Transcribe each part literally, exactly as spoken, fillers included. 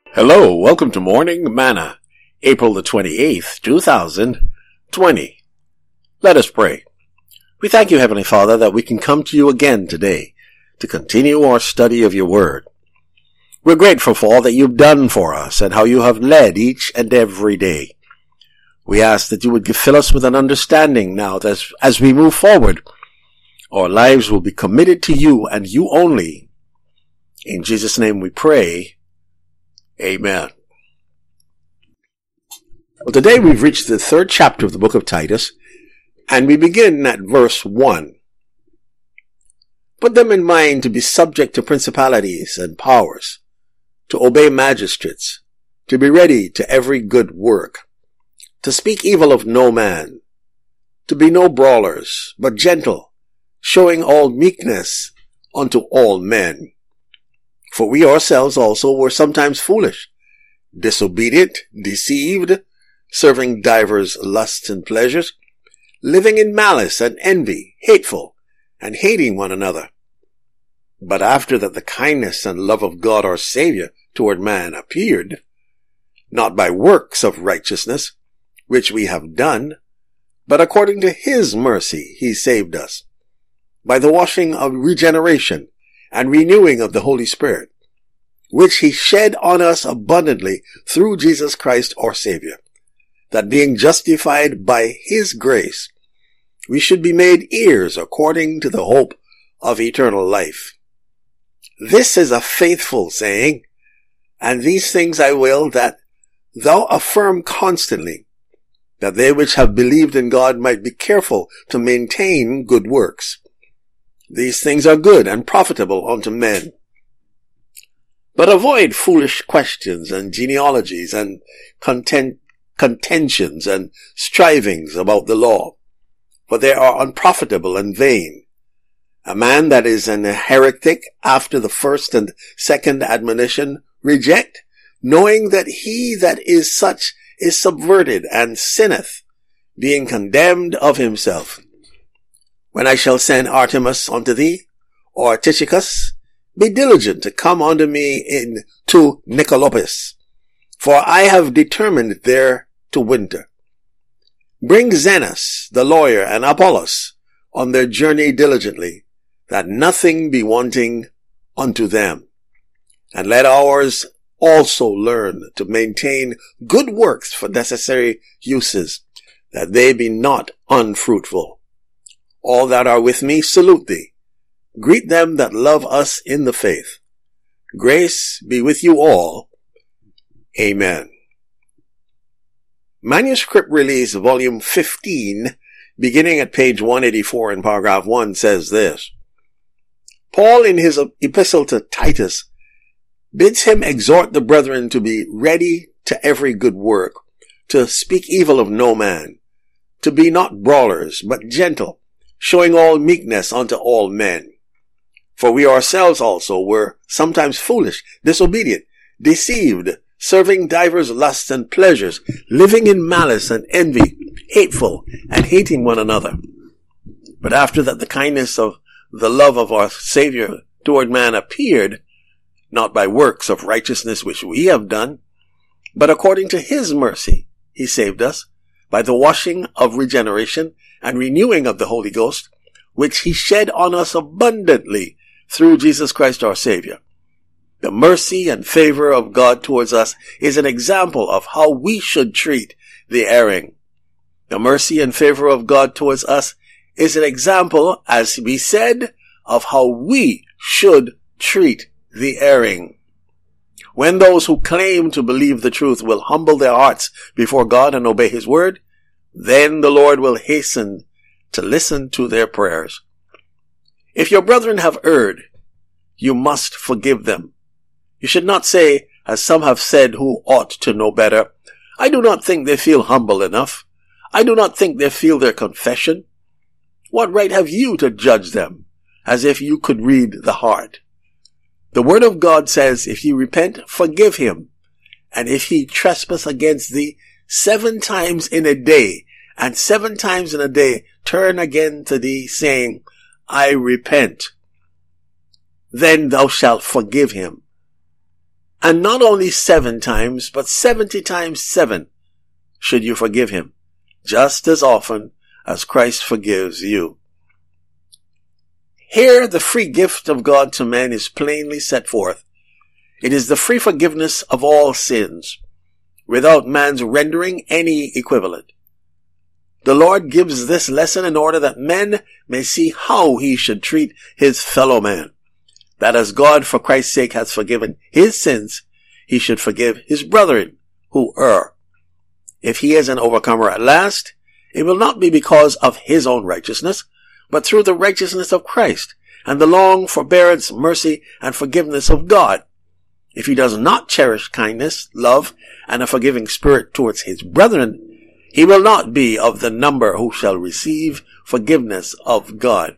Hello, welcome to Morning Manna, April the twenty-eighth, two thousand twenty. Let us pray. We thank you, Heavenly Father, that we can come to you again today to continue our study of your word. We're grateful for all that you've done for us and how you have led each and every day. We ask that you would fill us with an understanding now that as, as we move forward, our lives will be committed to you and you only. In Jesus' name we pray. Amen. Well, today we've reached the third chapter of the book of Titus, and we begin at verse one. Put them in mind to be subject to principalities and powers, to obey magistrates, to be ready to every good work, to speak evil of no man, to be no brawlers, but gentle, showing all meekness unto all men. For we ourselves also were sometimes foolish, disobedient, deceived, serving divers lusts and pleasures, living in malice and envy, hateful, and hating one another. But after that the kindness and love of God our Saviour toward man appeared, not by works of righteousness, which we have done, but according to his mercy he saved us, by the washing of regeneration and renewing of the Holy Spirit, which he shed on us abundantly through Jesus Christ our Saviour, that being justified by his grace, we should be made heirs according to the hope of eternal life. This is a faithful saying, and these things I will that thou affirm constantly, that they which have believed in God might be careful to maintain good works. These things are good and profitable unto men. But avoid foolish questions and genealogies and content, contentions and strivings about the law, for they are unprofitable and vain. A man that is an heretic after the first and second admonition reject, knowing that he that is such is subverted and sinneth, being condemned of himself. When I shall send Artemas unto thee, or Tychicus, be diligent to come unto me in to Nicolopis, for I have determined there to winter. Bring Zenas, the lawyer, and Apollos on their journey diligently, that nothing be wanting unto them. And let ours also learn to maintain good works for necessary uses, that they be not unfruitful. All that are with me salute thee. Greet them that love us in the faith. Grace be with you all. Amen. Manuscript Release, Volume fifteen, beginning at page one eighty-four in paragraph one, says this. Paul, in his epistle to Titus, bids him exhort the brethren to be ready to every good work, to speak evil of no man, to be not brawlers, but gentle, showing all meekness unto all men. For we ourselves also were sometimes foolish, disobedient, deceived, serving divers lusts and pleasures, living in malice and envy, hateful, and hating one another. But after that the kindness of the love of our Saviour toward man appeared, not by works of righteousness which we have done, but according to his mercy he saved us, by the washing of regeneration and renewing of the Holy Ghost, which he shed on us abundantly through Jesus Christ our Saviour. The mercy and favor of God towards us is an example of how we should treat the erring. The mercy and favor of God towards us is an example, as we said, of how we should treat the erring. When those who claim to believe the truth will humble their hearts before God and obey his word, then the Lord will hasten to listen to their prayers. If your brethren have erred, you must forgive them. You should not say, as some have said who ought to know better, I do not think they feel humble enough. I do not think they feel their confession. What right have you to judge them, as if you could read the heart? The word of God says, if you repent, forgive him. And if he trespass against thee seven times in a day, and seven times in a day turn again to thee, saying, I repent, then thou shalt forgive him. And not only seven times, but seventy times seven should you forgive him, just as often as Christ forgives you. Here, the free gift of God to men is plainly set forth. It is the free forgiveness of all sins, without man's rendering any equivalent. The Lord gives this lesson in order that men may see how he should treat his fellow man. That as God for Christ's sake has forgiven his sins, he should forgive his brethren who err. If he is an overcomer at last, it will not be because of his own righteousness, but through the righteousness of Christ and the long forbearance, mercy, and forgiveness of God. If he does not cherish kindness, love, and a forgiving spirit towards his brethren, he will not be of the number who shall receive forgiveness of God.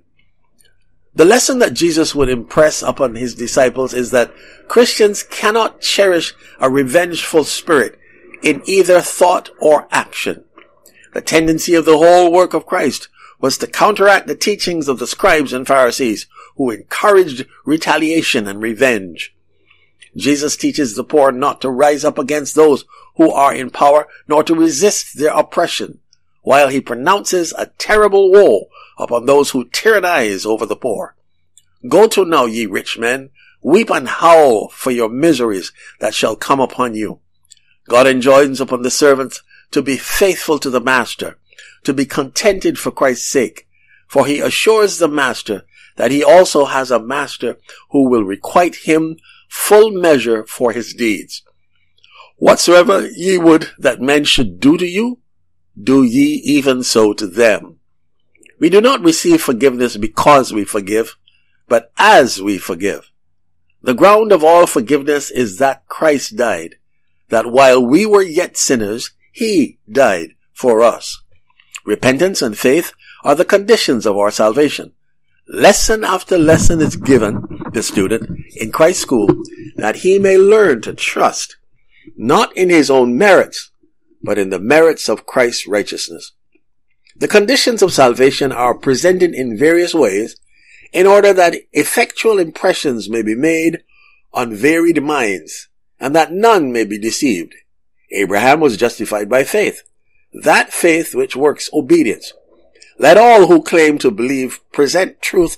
The lesson that Jesus would impress upon his disciples is that Christians cannot cherish a revengeful spirit in either thought or action. The tendency of the whole work of Christ was to counteract the teachings of the scribes and Pharisees, who encouraged retaliation and revenge. Jesus teaches the poor not to rise up against those who are in power, nor to resist their oppression, while he pronounces a terrible woe upon those who tyrannize over the poor. Go to now, ye rich men, weep and howl for your miseries that shall come upon you. God enjoins upon the servants to be faithful to the master, to be contented for Christ's sake, for he assures the master that he also has a master who will requite him full measure for his deeds. Whatsoever ye would that men should do to you, do ye even so to them. We do not receive forgiveness because we forgive, but as we forgive. The ground of all forgiveness is that Christ died, that while we were yet sinners, he died for us. Repentance and faith are the conditions of our salvation. Lesson after lesson is given the student in Christ's school that he may learn to trust not in his own merits, but in the merits of Christ's righteousness. The conditions of salvation are presented in various ways in order that effectual impressions may be made on varied minds, and that none may be deceived. Abraham was justified by faith, that faith which works obedience. Let all who claim to believe present truth,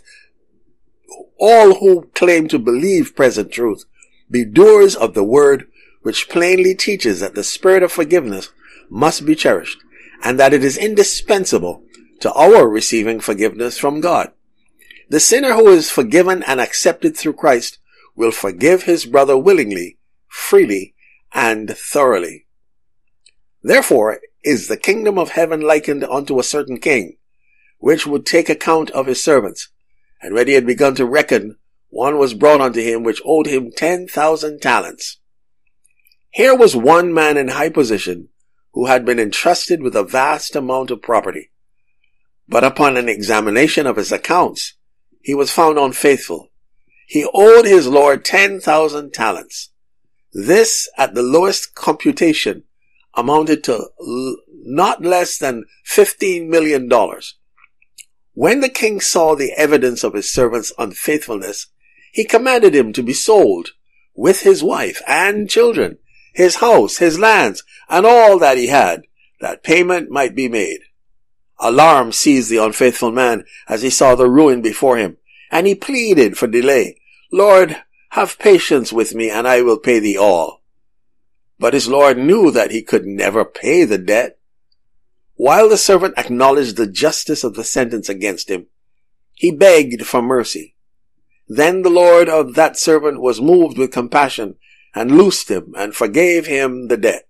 all who claim to believe present truth, be doers of the word, which plainly teaches that the spirit of forgiveness must be cherished, and that it is indispensable to our receiving forgiveness from God. The sinner who is forgiven and accepted through Christ will forgive his brother willingly, freely, and thoroughly. Therefore is the kingdom of heaven likened unto a certain king, which would take account of his servants. And when he had begun to reckon, one was brought unto him which owed him ten thousand talents. Here was one man in high position who had been entrusted with a vast amount of property. But upon an examination of his accounts, he was found unfaithful. He owed his lord ten thousand talents. This, at the lowest computation, amounted to l- not less than fifteen million dollars. When the king saw the evidence of his servant's unfaithfulness, he commanded him to be sold, with his wife and children, his house, his lands, and all that he had, that payment might be made. Alarm seized the unfaithful man as he saw the ruin before him, and he pleaded for delay. Lord, have patience with me, and I will pay thee all. But his lord knew that he could never pay the debt. While the servant acknowledged the justice of the sentence against him, he begged for mercy. Then the lord of that servant was moved with compassion, and loosed him, and forgave him the debt.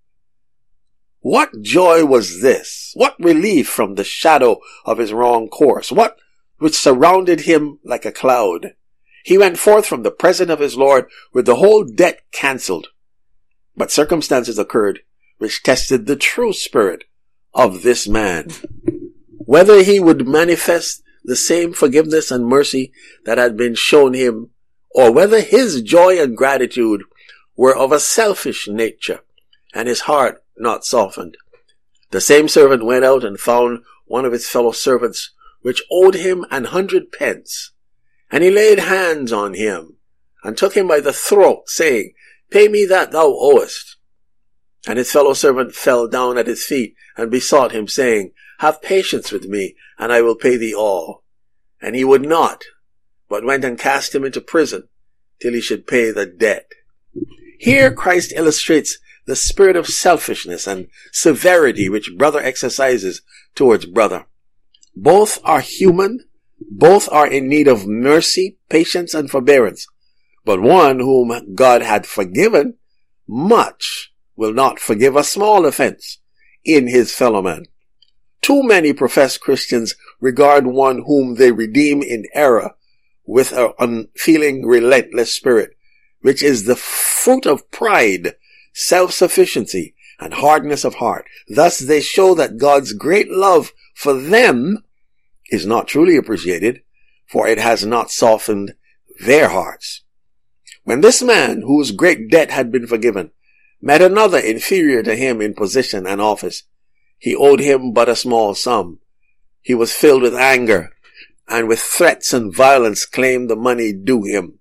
What joy was this? What relief from the shadow of his wrong course? What which surrounded him like a cloud? He went forth from the presence of his Lord with the whole debt cancelled. But circumstances occurred which tested the true spirit of this man, whether he would manifest the same forgiveness and mercy that had been shown him, or whether his joy and gratitude were of a selfish nature, and his heart not softened. The same servant went out and found one of his fellow servants, which owed him an hundred pence. And he laid hands on him, and took him by the throat, saying, Pay me that thou owest. And his fellow servant fell down at his feet and besought him, saying, Have patience with me, and I will pay thee all. And he would not, but went and cast him into prison till he should pay the debt. Here Christ illustrates the spirit of selfishness and severity which brother exercises towards brother. Both are human, both are in need of mercy, patience, and forbearance. But one whom God had forgiven much will not forgive a small offense in his fellow man. Too many professed Christians regard one whom they redeem in error with an unfeeling, relentless spirit, which is the fruit of pride, self-sufficiency, and hardness of heart. Thus they show that God's great love for them is not truly appreciated, for it has not softened their hearts. When this man, whose great debt had been forgiven, met another inferior to him in position and office, he owed him but a small sum. He was filled with anger, and with threats and violence claimed the money due him.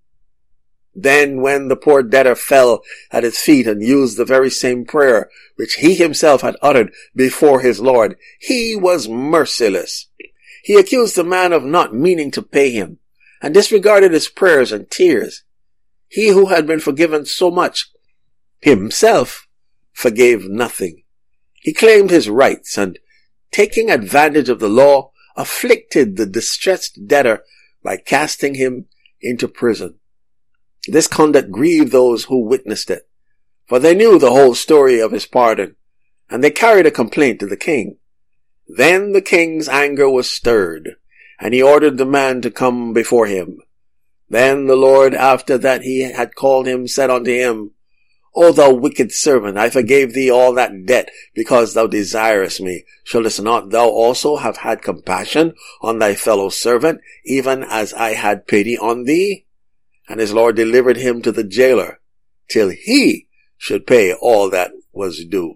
Then when the poor debtor fell at his feet and used the very same prayer which he himself had uttered before his Lord, he was merciless. He accused the man of not meaning to pay him, and disregarded his prayers and tears. He who had been forgiven so much, himself forgave nothing. He claimed his rights, and, taking advantage of the law, afflicted the distressed debtor by casting him into prison. This conduct grieved those who witnessed it, for they knew the whole story of his pardon, and they carried a complaint to the king. Then the king's anger was stirred, and he ordered the man to come before him. Then the Lord, after that he had called him, said unto him, O thou wicked servant, I forgave thee all that debt, because thou desirest me. Shouldest not thou also have had compassion on thy fellow servant, even as I had pity on thee? And his Lord delivered him to the jailer, till he should pay all that was due.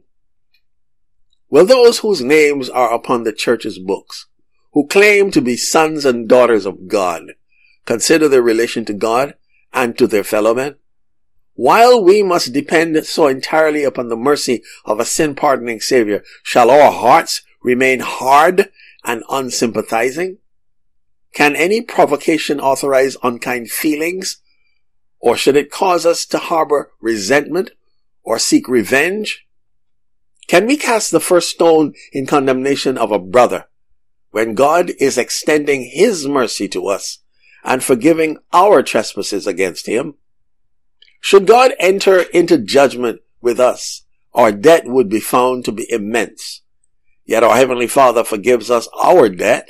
Will those whose names are upon the church's books, who claim to be sons and daughters of God, consider their relation to God and to their fellow men? While we must depend so entirely upon the mercy of a sin-pardoning Savior, shall our hearts remain hard and unsympathizing? Can any provocation authorize unkind feelings? Or should it cause us to harbor resentment or seek revenge? Can we cast the first stone in condemnation of a brother when God is extending his mercy to us and forgiving our trespasses against him? Should God enter into judgment with us, our debt would be found to be immense. Yet our Heavenly Father forgives us our debt.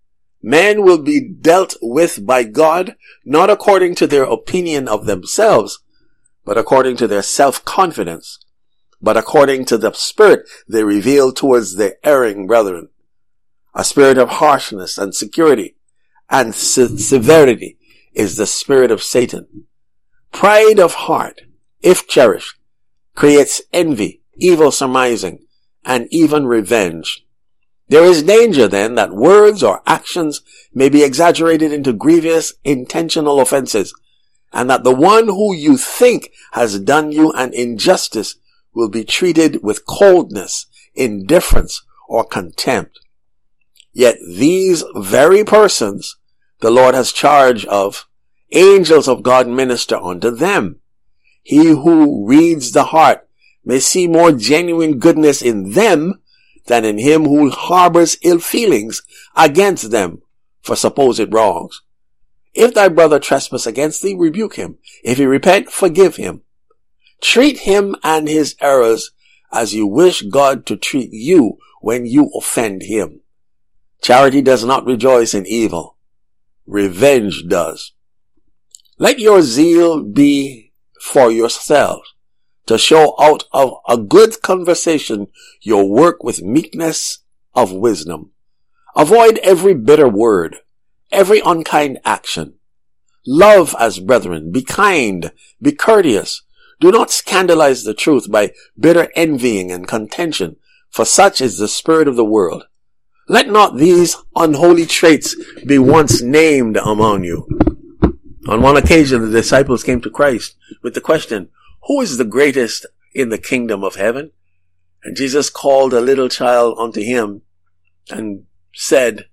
Men will be dealt with by God not according to their opinion of themselves, but according to their self-confidence, but according to the spirit they reveal towards their erring brethren. A spirit of harshness and security and se- severity is the spirit of Satan. Pride of heart, if cherished, creates envy, evil surmising, and even revenge. There is danger then that words or actions may be exaggerated into grievous intentional offenses, and that the one who you think has done you an injustice will be treated with coldness, indifference, or contempt. Yet these very persons the Lord has charge of, angels of God minister unto them. He who reads the heart may see more genuine goodness in them than in him who harbors ill feelings against them for supposed wrongs. If thy brother trespass against thee, rebuke him. If he repent, forgive him. Treat him and his errors as you wish God to treat you when you offend him. Charity does not rejoice in evil. Revenge does. Let your zeal be for yourselves, to show out of a good conversation your work with meekness of wisdom. Avoid every bitter word, every unkind action. Love as brethren, be kind, be courteous. Do not scandalize the truth by bitter envying and contention, for such is the spirit of the world. Let not these unholy traits be once named among you. On one occasion, the disciples came to Christ with the question, who is the greatest in the kingdom of heaven? And Jesus called a little child unto him, and said,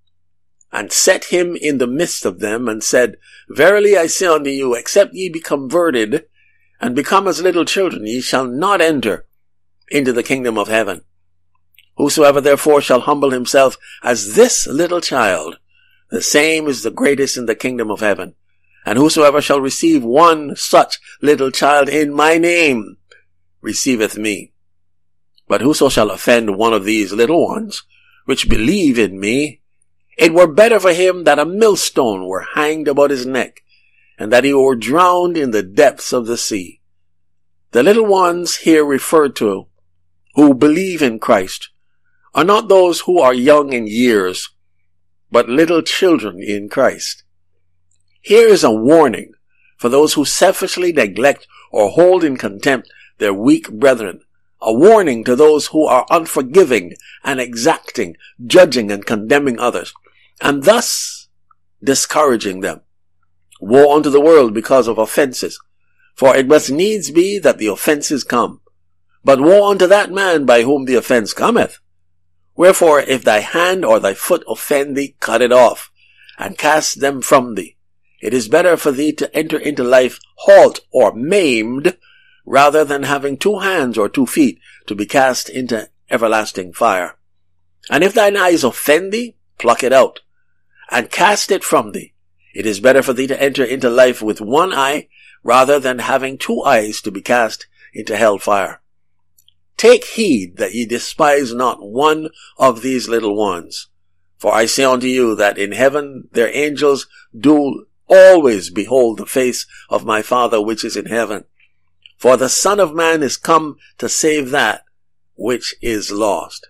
and set him in the midst of them, and said, Verily I say unto you, except ye be converted, and become as little children, ye shall not enter into the kingdom of heaven. Whosoever therefore shall humble himself as this little child, the same is the greatest in the kingdom of heaven. And whosoever shall receive one such little child in my name, receiveth me. But whoso shall offend one of these little ones, which believe in me, it were better for him that a millstone were hanged about his neck, and that he were drowned in the depths of the sea. The little ones here referred to, who believe in Christ, are not those who are young in years, but little children in Christ. Here is a warning for those who selfishly neglect or hold in contempt their weak brethren, a warning to those who are unforgiving and exacting, judging and condemning others, and thus discouraging them. Woe unto the world because of offenses, for it must needs be that the offenses come. But woe unto that man by whom the offense cometh. Wherefore, if thy hand or thy foot offend thee, cut it off, and cast them from thee. It is better for thee to enter into life halt or maimed, rather than having two hands or two feet to be cast into everlasting fire. And if thine eyes offend thee, pluck it out, and cast it from thee. It is better for thee to enter into life with one eye, rather than having two eyes to be cast into hell fire. Take heed that ye despise not one of these little ones. For I say unto you that in heaven their angels do always behold the face of my Father which is in heaven. For the Son of Man is come to save that which is lost.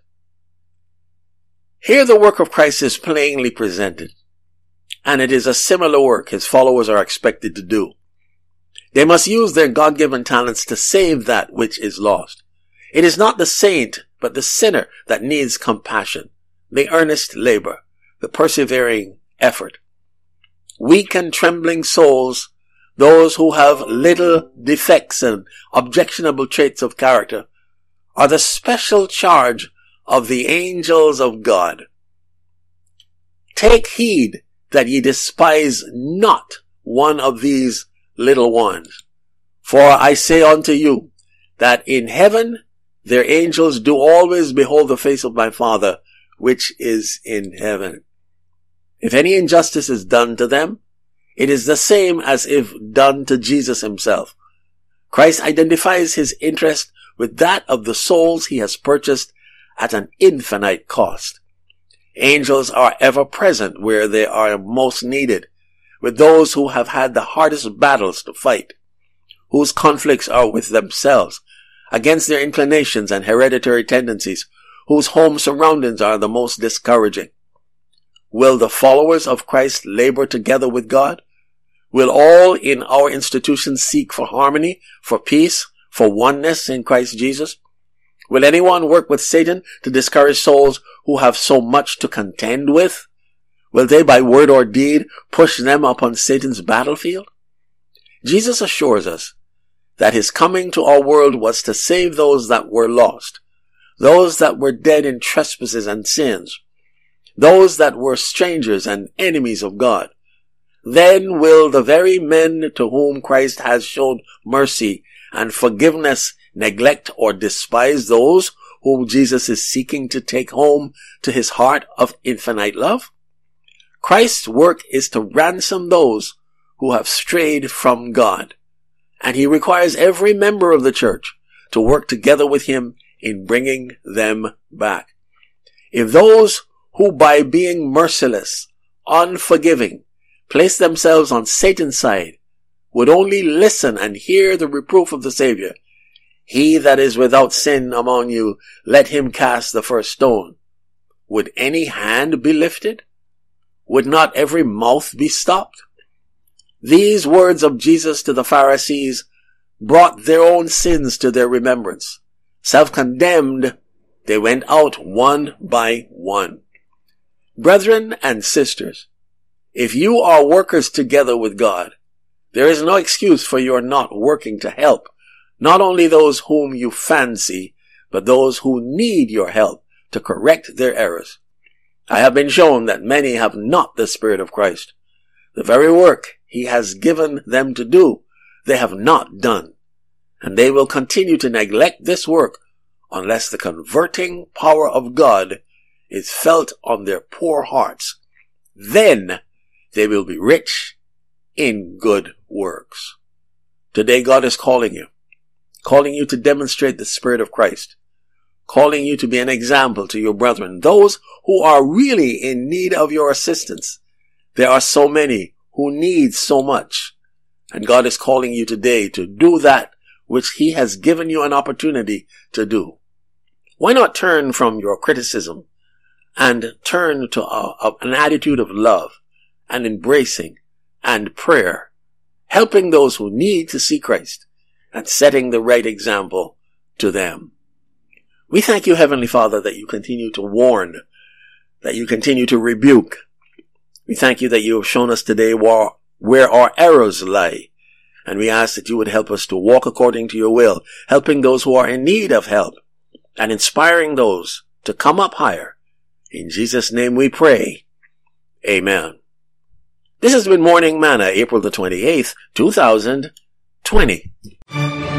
Here the work of Christ is plainly presented, and it is a similar work his followers are expected to do. They must use their God-given talents to save that which is lost. It is not the saint, but the sinner that needs compassion, the earnest labor, the persevering effort. Weak and trembling souls, those who have little defects and objectionable traits of character, are the special charge of the angels of God. Take heed that ye despise not one of these little ones. For I say unto you, that in heaven their angels do always behold the face of my Father, which is in heaven. If any injustice is done to them, it is the same as if done to Jesus himself. Christ identifies his interest with that of the souls he has purchased at an infinite cost. Angels are ever present where they are most needed, with those who have had the hardest battles to fight, whose conflicts are with themselves, against their inclinations and hereditary tendencies, whose home surroundings are the most discouraging. Will the followers of Christ labor together with God? Will all in our institutions seek for harmony, for peace, for oneness in Christ Jesus? Will anyone work with Satan to discourage souls who have so much to contend with? Will they by word or deed push them upon Satan's battlefield? Jesus assures us that his coming to our world was to save those that were lost, those that were dead in trespasses and sins, those that were strangers and enemies of God. Then will the very men to whom Christ has shown mercy and forgiveness neglect or despise those whom Jesus is seeking to take home to his heart of infinite love? Christ's work is to ransom those who have strayed from God, and he requires every member of the church to work together with him in bringing them back. If those who by being merciless, unforgiving, place themselves on Satan's side would only listen and hear the reproof of the Savior, he that is without sin among you, let him cast the first stone, would any hand be lifted? Would not every mouth be stopped? These words of Jesus to the Pharisees brought their own sins to their remembrance. Self-condemned, they went out one by one. Brethren and sisters, if you are workers together with God, there is no excuse for your not working to help Not only those whom you fancy, but those who need your help to correct their errors. I have been shown that many have not the Spirit of Christ. The very work He has given them to do, they have not done. And they will continue to neglect this work unless the converting power of God is felt on their poor hearts. Then they will be rich in good works. Today God is calling you, calling you to demonstrate the Spirit of Christ, calling you to be an example to your brethren, those who are really in need of your assistance. There are so many who need so much, and God is calling you today to do that which He has given you an opportunity to do. Why not turn from your criticism and turn to a, a, an attitude of love and embracing and prayer, helping those who need to see Christ and setting the right example to them. We thank you, Heavenly Father, that you continue to warn, that you continue to rebuke. We thank you that you have shown us today where, where our errors lie. And we ask that you would help us to walk according to your will, helping those who are in need of help and inspiring those to come up higher. In Jesus' name we pray. Amen. This has been Morning Manna, April the twenty-eighth, two thousand twenty.